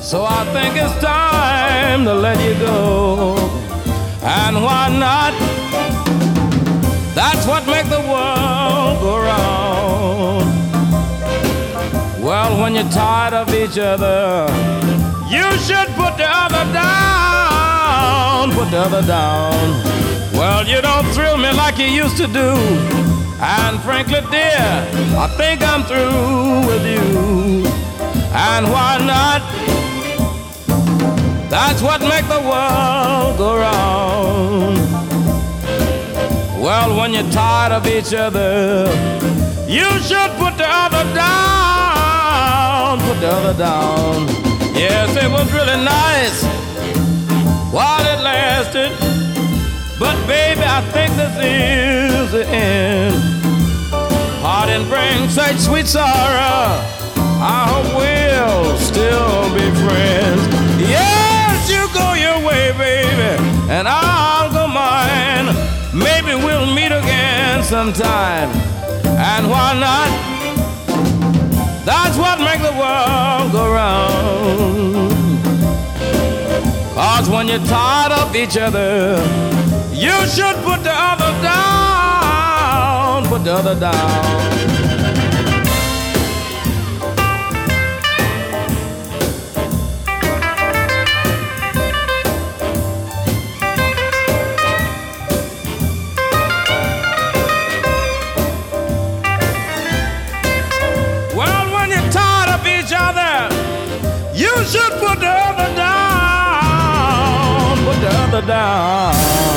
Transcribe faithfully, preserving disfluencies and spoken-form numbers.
So I think it's time to let you go. And why not? That's what makes the world go round. Well, when you're tired of each other, you should put the other down, put the other down. Well, you don't thrill me like you used to do. And frankly, dear, I think I'm through with you. And why not? That's what makes the world go round. Well, when you're tired of each other, you should put the other down, put the other down. Yes, it was really nice while it lasted, but baby, I think this is the end. Pardon brings such sweet sorrow, I hope we'll still be friends. Yes, you go your way, baby, and I'll go mine. Maybe we'll meet again sometime. And why not? That's what makes the world go round. 'Cause when you're tired of each other, you should put the other down, put the other down. You should put the other down, put the other down.